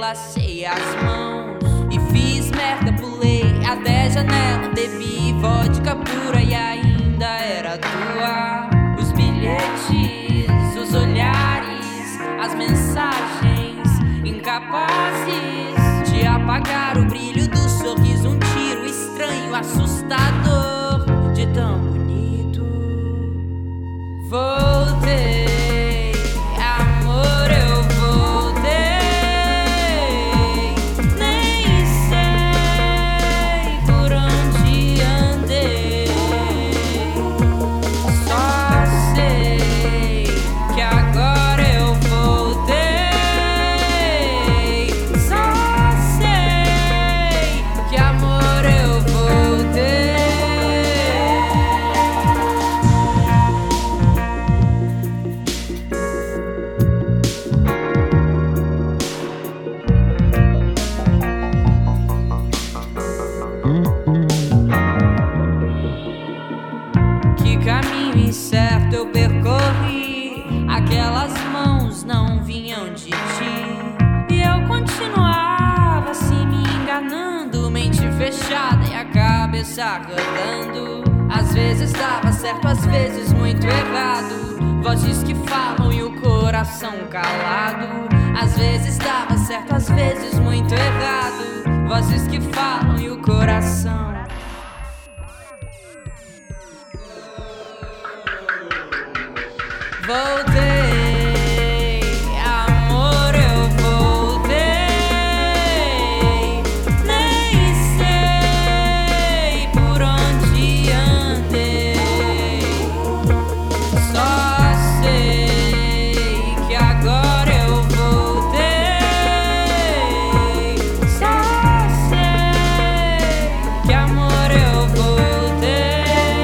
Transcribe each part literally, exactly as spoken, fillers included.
entrelacei as mãos e fiz merda, pulei até a janela, bebi vodka pura e ainda era tua. Os bilhetes, os olhares, as mensagens incapazes de apagar o brilho do sorriso. Um tiro estranho, assustador, de tão bonito. Voltei, amor, eu voltei. Nem sei por onde andei, só sei que agora eu voltei. Só sei que, amor, eu voltei. Que caminho incerto eu percorri, aquelas mãos não vinham de ti, e eu continuava assim me enganando, mente fechada e a cabeça rodando. Às vezes dava certo, às vezes muito errado, vozes que falam e o coração calado. Às vezes dava certo, às vezes muito errado, vozes que falam e o coração. Voltei, amor, eu voltei. Nem sei por onde andei, só sei que agora eu voltei. Só sei que, amor, eu voltei.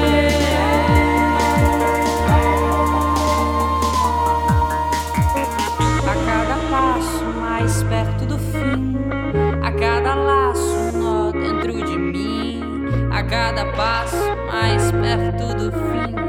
A cada passo mais perto do fim, a cada laço um nó dentro de mim, a cada passo mais perto do fim.